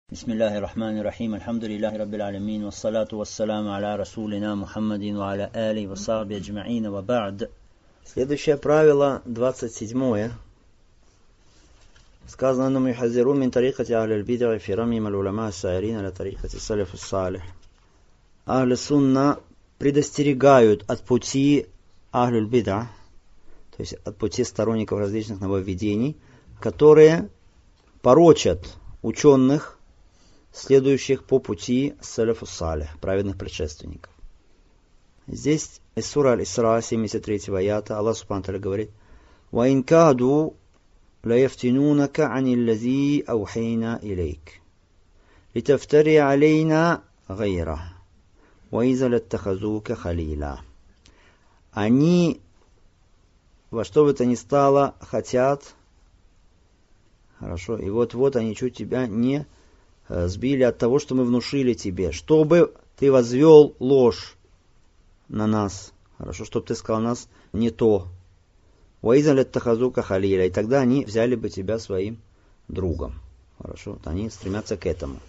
بسم الله الرحمن الرحيم الحمد لله رب العالمين والصلاة والسلام على رسولنا محمد وعلى آله وصحبه أجمعين وبعد. Следующее правило, 27. Сказано нам: «Юхазиру мин тарикати ахлил бид'а фи рами мал улама ас-сайрин аля тарикати салиф ас-салих». Ахли сунна предостерегают от пути ахлил бид'а, то есть от пути сторонников различных нововведений, которые порочат ученых, следующих по пути салиф ас-салих, праведных предшественников. Здесь из сура Аль-Исра, 73 аята, Аллах Субхану ва Тааля говорит: «Ва ин каду ла яфтинунака анил лази аухейна илейк, литафтари алейна гайра, ва иза латтахазука халила». Они во что бы то ни стало хотят, хорошо, и вот они чуть тебя не сбили от того, что мы внушили тебе, чтобы ты возвел ложь на нас, хорошо, чтобы ты сказал нас не то. وَإِذَا لَاتَّخَذُوكَ خَلِيلًا, и тогда они взяли бы тебя своим другом. Хорошо, вот они стремятся к этому.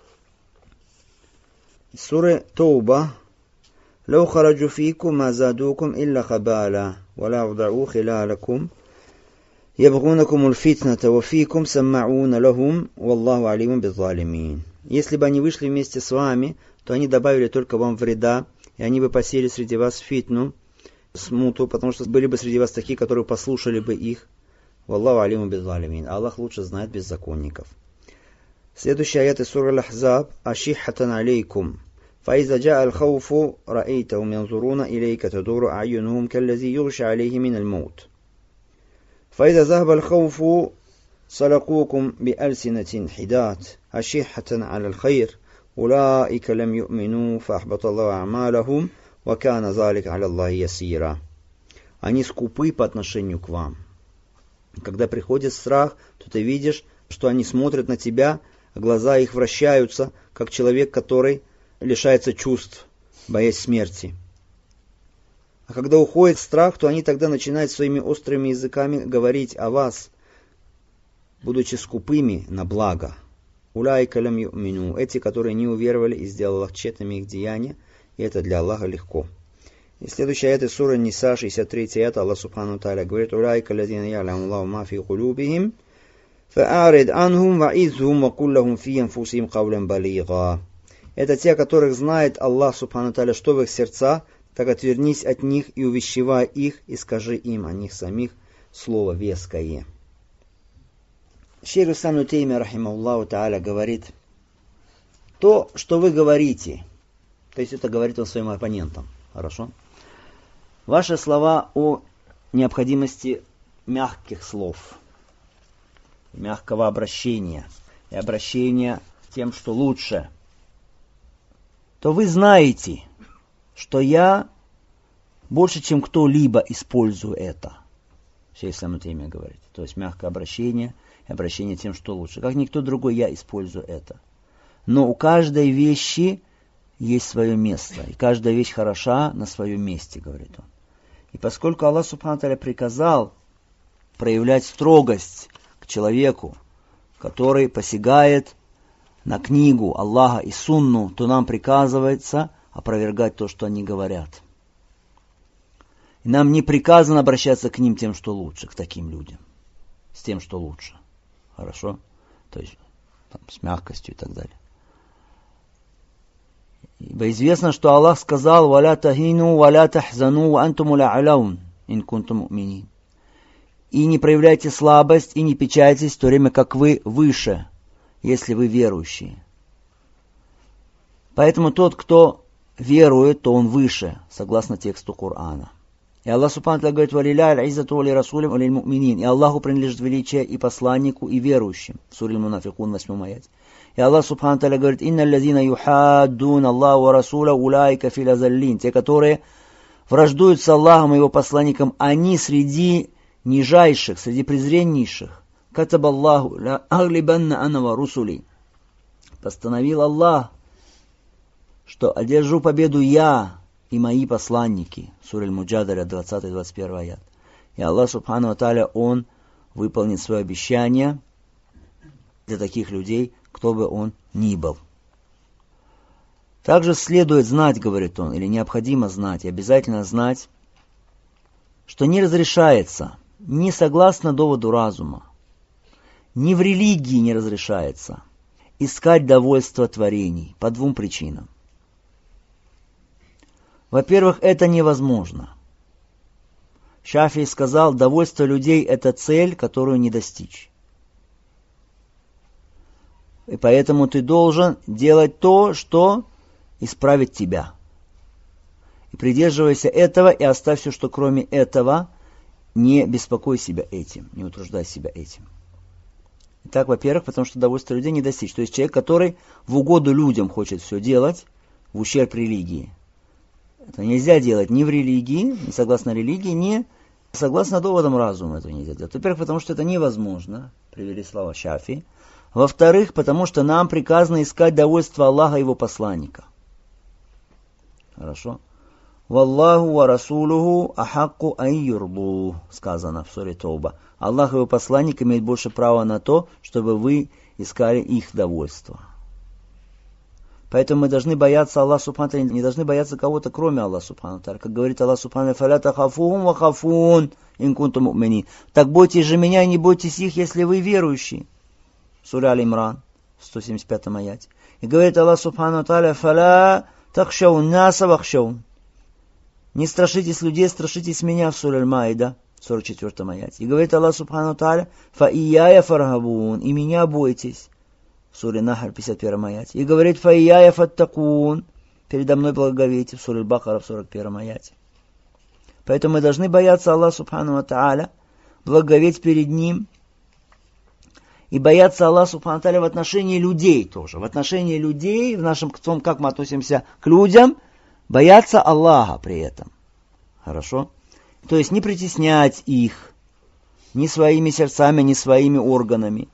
Сура Тауба: لَوْ خَرَجُوا فِيكُمْ مَا زَادُوكُمْ إِلَّا خَبَالًا وَلَا أَوْضَعُوا خِلَالَكُمْ يَبْغُونَكُمُ الْفِتْنَةَ وَفِيكُمْ سَمَّعُونَ لَهُمْ وَاللَّهُ عَلِيمٌ بِالظَّالِمِينَ. Если бы они вышли вместе с вами, то они добавили только вам вреда, и они бы посеяли среди вас фитну, смуту, потому что были бы среди вас такие, которые послушали бы их. Валлаху алиму биззалимин. Аллах лучше знает беззаконников. Следующий аят из суры Аль-Ахзаб: «Ашиххатан алейкум, фаиза джаа аль-хауфу раэйтахум янзуруна илейка тадуру а'юнухум каллази югша алейхи мин аль-маут. فإذا ذهب الخوف سلقوكم بألسنة حداد أشحة على الخير أولئك لم يؤمنوا فأحبط الله أعمالهم وكان ذلك على الله يسيرا». Они скупы по отношению к вам. Когда приходит страх, то ты видишь, что они смотрят на тебя, глаза их вращаются, как человек, который лишается чувств, боясь смерти. А когда уходит страх, то они тогда начинают своими острыми языками говорить о вас, будучи скупыми на благо. «Улайка лям ю'мину», эти, которые не уверовали и сделал Аллах тщетными их деяния, и это для Аллаха легко. И следующая аят из суры Ниса, 63 аят, Аллах Субхану ва Тааля говорит: «Улайка лазина я'ламу Аллаху ма фи кулубихим, фа'арид анхум ва'изхум ва куль лахум фи анфусихим кавлан балига». Это те, которых знает Аллах Субхану ва Тааля, что в их сердца, так отвернись от них и увещевай их, и скажи им о них самих слово веское. Шейх ибн Таймия рахимахуллаху тааля говорит: то, что вы говорите, то есть это говорит он своим оппонентам, хорошо? Ваши слова о необходимости мягких слов, мягкого обращения и обращения тем, что лучше, то вы знаете, что я больше, чем кто-либо использую это. Шейх ибн Таймия говорит. То есть мягкое обращение и обращение тем, что лучше. Как никто другой я использую это. Но у каждой вещи есть свое место. И каждая вещь хороша на своем месте, говорит он. И поскольку Аллах Субхану ва Тааля приказал проявлять строгость к человеку, который посягает на книгу Аллаха и сунну, то нам приказывается опровергать то, что они говорят. И нам не приказано обращаться к ним тем, что лучше, к таким людям, с тем, что лучше. Хорошо? То есть там, с мягкостью и так далее. Ибо известно, что Аллах сказал: «Валя тахину, валя тахзану, ва антуму ла'алаун, ин кунтум му'минин». И не проявляйте слабость, и не печальтесь, в то время как вы выше, если вы верующие. Поэтому тот, кто верует, то он выше, согласно тексту Корана. И Аллах Субхану ва Тааля говорит: «Валилляхи аль-иззату ва лирасулихи ва лиль-му'минин». И Аллаху принадлежит величие и посланнику, и верующим. Сура Аль-Мунафикун, 8 аят. И Аллах Субхану ва Тааля говорит: «Инна лазина юхаддун Аллаху ва расула улайка фил азаллин». Те, которые враждуют с Аллахом и его посланником, они среди нижайших, среди презреннейших. «Катаба Аллаху ла аглибанна ана ва русули». Постановил Аллах, что одержу победу я и мои посланники. Сура Аль-Муджадала, 20-21 аят. И Аллах Субхану ва Тааля, Он выполнит свое обещание для таких людей, кто бы он ни был. Также следует знать, говорит он, или необходимо знать, и обязательно знать, что не разрешается, ни согласно доводу разума, ни в религии не разрешается искать довольство творений по двум причинам. Во-первых, это невозможно. Шафии сказал, довольство людей – это цель, которую не достичь. И поэтому ты должен делать то, что исправит тебя. И придерживайся этого, и оставь все, что кроме этого, не беспокой себя этим, не утруждай себя этим. Итак, во-первых, потому что довольство людей не достичь. То есть человек, который в угоду людям хочет все делать, в ущерб религии. Это нельзя делать ни в религии, ни согласно религии, ни согласно доводам разума этого нельзя делать. Во-первых, потому что это невозможно, привели слова Шафии. Во-вторых, потому что нам приказано искать довольство Аллаха и Его посланника. Хорошо? «Валлаху ва расулуху ахакку ан юрду», сказано в суре Тауба. Аллах и Его посланник имеют больше права на то, чтобы вы искали их довольство. Поэтому мы должны бояться Аллаха Субхану ва Тааля, не должны бояться кого-то, кроме Аллаха Субхану ва Тааля. Как говорит Аллах Субхану ва Тааля, «Фаля тахафухум ва хафун ин кунтум му'минин». Так бойтесь же меня и не бойтесь их, если вы верующие. Сура Аль-Имран, 175 аяте. И говорит Аллах Субхану ва Тааля, «Фаля тахшаун наса вахшаун». Не страшитесь людей, страшитесь меня, в суре Аль-Маида, 44 аяте. И говорит Аллах Субхану ва Тааля, «Фа ияя фархабун», и меня бойтесь. В суре Нахр, 51 аяте. И говорит, «Фа ияя фаттакун», передо мной благоговейте, в суре Аль-Бакара, в 41 аяте. Поэтому мы должны бояться Аллаха Субхану ва Тааля, благоговеть перед Ним, и бояться Аллаха Субхану ва Тааля в отношении людей тоже. В отношении людей, в нашем том, как мы относимся к людям, бояться Аллаха при этом. Хорошо? То есть не притеснять их ни своими сердцами, ни своими органами.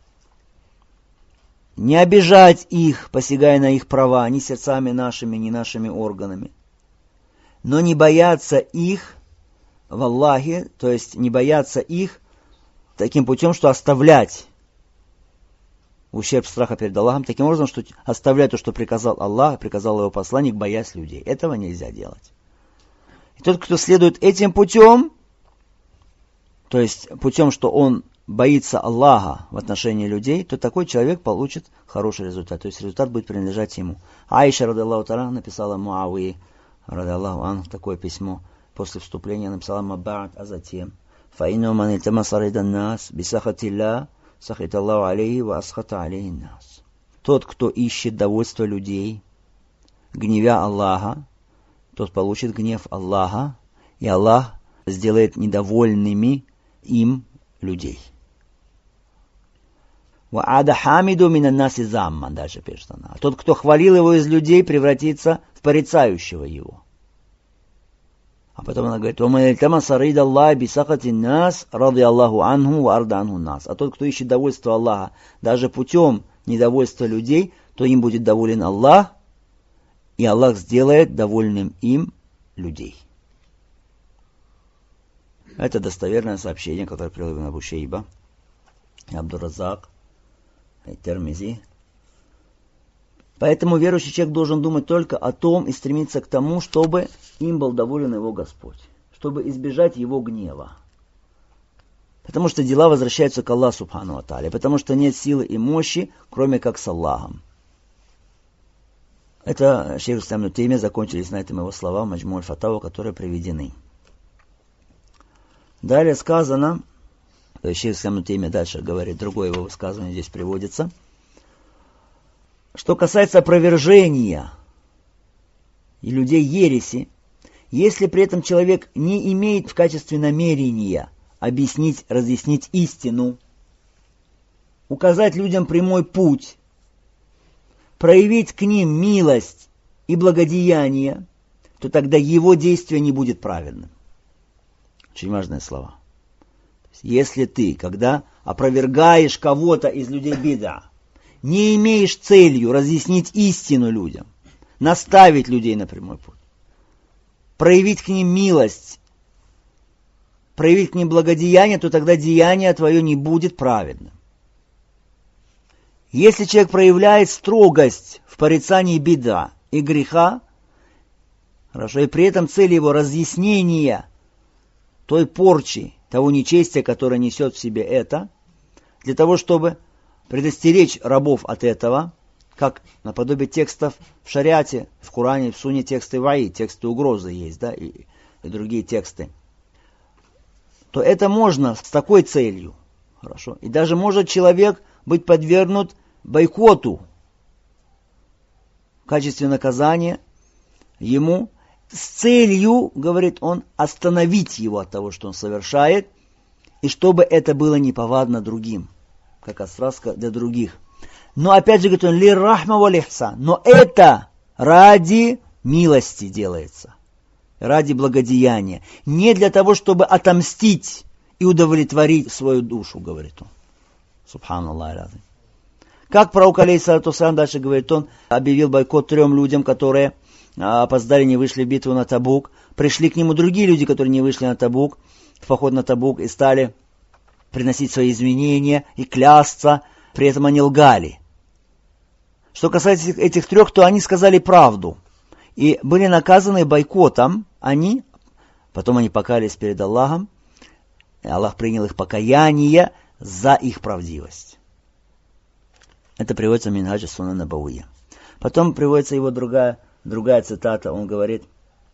Не обижать их, посягая на их права, ни сердцами нашими, ни нашими органами. Но не бояться их в Аллахе, то есть не бояться их таким путем, что оставлять в ущерб страха перед Аллахом, таким образом, что оставлять то, что приказал Аллах, приказал Его посланник, боясь людей. Этого нельзя делать. И тот, кто следует этим путем, то есть путем, что он боится Аллаха в отношении людей, то такой человек получит хороший результат. То есть результат будет принадлежать ему. Аиша, радаллаху та'аля, написала Муавии, радаллаху анху, такое письмо. После вступления написала Мабба'д, а затем «Фа'инну ман ильтамаса ридан нас бисахатилля сахит Аллаху алейхи ва асхата алейхи нас». Тот, кто ищет довольство людей, гневя Аллаха, тот получит гнев Аллаха, и Аллах сделает недовольными им людей. «Ва'ада хамиду минан наси замман», дальше пишет она. Тот, кто хвалил его из людей, превратится в порицающего его. А потом она говорит, а тот, кто ищет довольство Аллаха, даже путем недовольства людей, то им будет доволен Аллах, и Аллах сделает довольным им людей. Это достоверное сообщение, которое привел Ибн Абу Шейба, Абдур-Раззак, Термизи. Поэтому верующий человек должен думать только о том и стремиться к тому, чтобы им был доволен его Господь, чтобы избежать его гнева. Потому что дела возвращаются к Аллаху Субхану ва Тааля, потому что нет силы и мощи, кроме как с Аллахом. Это шейх Ислам Ибн Теймия, закончились на этом его слова в Маджму аль-Фатава, которые приведены. Далее сказано, то есть шейх Ислам Ибн Теймия дальше говорит, другое его высказывание здесь приводится, что касается опровержения и людей ереси, если при этом человек не имеет в качестве намерения объяснить, разъяснить истину, указать людям прямой путь, проявить к ним милость и благодеяние, то тогда его действие не будет праведным. Очень важные слова. Если ты, когда опровергаешь кого-то из людей бида, не имеешь целью разъяснить истину людям, наставить людей на прямой путь, проявить к ним милость, проявить к ним благодеяние, то тогда деяние твое не будет праведным. Если человек проявляет строгость в порицании бид'a и греха, хорошо, и при этом цель его разъяснения той порчи, того нечестия, которое несет в себе это, для того, чтобы предостеречь рабов от этого, как наподобие текстов в шариате, в Коране, в Сунне тексты ваи, тексты угрозы есть, да, и другие тексты, то это можно с такой целью. Хорошо. И даже может человек быть подвергнут бойкоту в качестве наказания ему с целью, говорит он, остановить его от того, что он совершает, и чтобы это было неповадно другим, как отсразка для других. Но опять же, говорит он, лир рахма валь ихсан, но это ради милости делается, ради благодеяния, не для того, чтобы отомстить и удовлетворить свою душу, говорит он. Субханаллах разум. Как пророк алейхиссалату вассалям, дальше говорит он, объявил бойкот 3 людям, которые опоздали, не вышли в битву на Табук. Пришли к нему другие люди, которые не вышли на Табук, в поход на Табук, и стали приносить свои извинения и клясться, при этом они лгали. Что касается этих 3, то они сказали правду и были наказаны бойкотом. Потом они покаялись перед Аллахом, и Аллах принял их покаяние за их правдивость. Это приводится в Минхадж ас-Сунна Набавия. Потом приводится его другая цитата. Он говорит: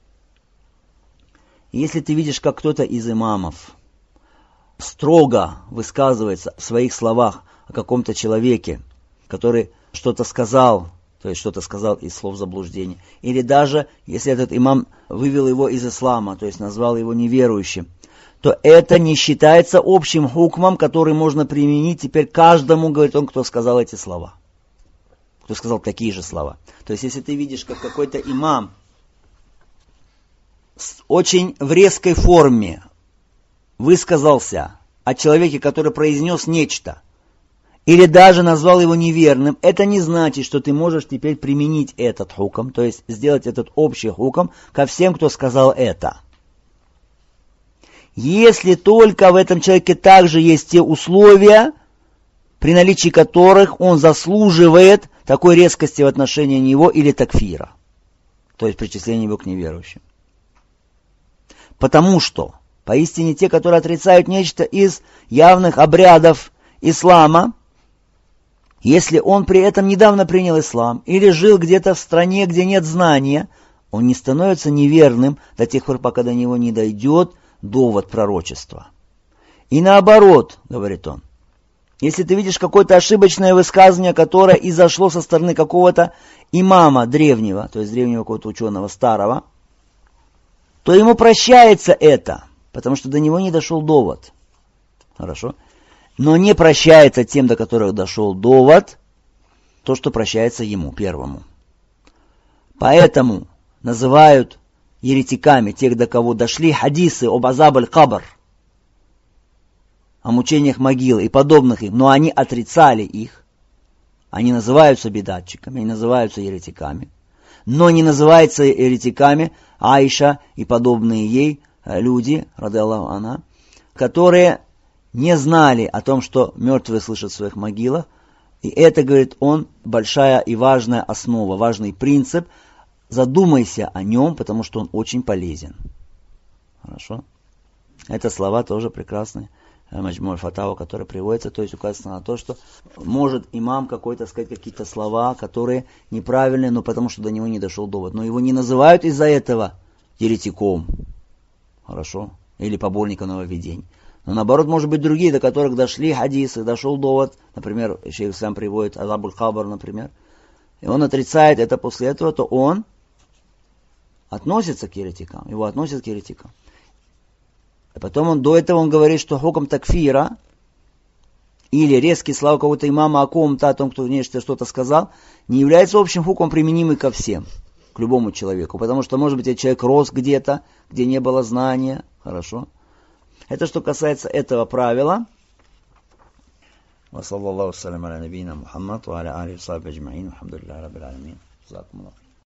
если ты видишь, как кто-то из имамов строго высказывается в своих словах о каком-то человеке, который что-то сказал, то есть что-то сказал из слов заблуждения, или даже если этот имам вывел его из ислама, то есть назвал его неверующим, то это не считается общим хукмом, который можно применить теперь каждому, говорит он, кто сказал эти слова, кто сказал такие же слова. То есть если ты видишь, как какой-то имам очень в резкой форме высказался о человеке, который произнес нечто, или даже назвал его неверным, это не значит, что ты можешь теперь применить этот хукм, то есть сделать этот общий хукм ко всем, кто сказал это. Если только в этом человеке также есть те условия, при наличии которых он заслуживает такой резкости в отношении него или такфира, то есть причисления его к неверующим. Потому что, поистине, те, которые отрицают нечто из явных обрядов ислама, если он при этом недавно принял ислам или жил где-то в стране, где нет знания, он не становится неверным до тех пор, пока до него не дойдет довод пророчества. И наоборот, говорит он, если ты видишь какое-то ошибочное высказывание, которое изошло со стороны какого-то имама древнего, то есть древнего какого-то ученого старого, то ему прощается это, потому что до него не дошел довод. Хорошо? Но не прощается тем, до которых дошел довод, то, что прощается ему, первому. Поэтому называют еретиками тех, до кого дошли хадисы об азаб аль-кабр, о мучениях могилы и подобных им, но они отрицали их. Они называются бидатчиками, они называются еретиками. Но не называются еретиками Аиша и подобные ей люди, радиаллаху анха, которые не знали о том, что мертвые слышат в своих могилах. И это, говорит он, большая и важная основа, важный принцип. Задумайся о нем, потому что он очень полезен. Хорошо? Это слова тоже прекрасные. Маджму аль-Фатава, который приводится, то есть указано на то, что может имам какой-то сказать какие-то слова, которые неправильные, но потому что до него не дошел довод. Но его не называют из-за этого еретиком. Хорошо? Или поборником нововведений. Но наоборот, может быть, другие, до которых дошли хадисы, дошел довод. Например, шейх сам приводит азаб аль-кабр, например. И он отрицает это после этого, то он относится к еретикам. Его относят к еретикам. А потом до этого он говорит, что хукм такфира или резкие слова какого-то имама о ком-то, о том, кто нечто что-то сказал, не является общим хукмом, применимым ко всем, к любому человеку. Потому что, может быть, этот человек рос где-то, где не было знания. Хорошо. Это что касается этого правила. Ва саллаллаху салям аля набийна Мухаммад ва аля алихи ва сахбихи аджмаин. Алхамдулиллахи раббил аламин. Джазакумуллах.